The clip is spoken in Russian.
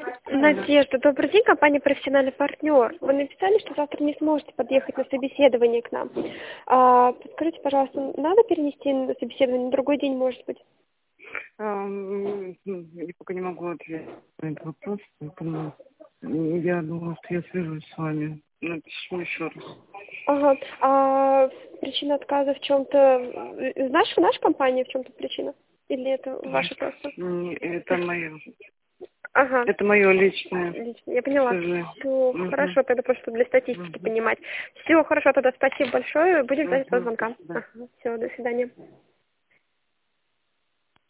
Алло. Надежда, добрый день, компания «Профессиональный партнер». Вы написали, что завтра не сможете подъехать на собеседование к нам. Подскажите, пожалуйста, надо перенести на собеседование на другой день, может быть? Я пока не могу ответить на этот вопрос, поэтому я думаю, что я свяжусь с вами. Напишу еще раз. Ага. А причина отказа в чем-то... Наша компания в чем-то причина? Или это ваша просто? Это мое. Ага. Это мое личное. Лично, я поняла. Скажи. Все, хорошо, тогда просто для статистики понимать. Все, хорошо, тогда спасибо большое. Будем ждать этого звонка. До свидания. Ага, все, до свидания.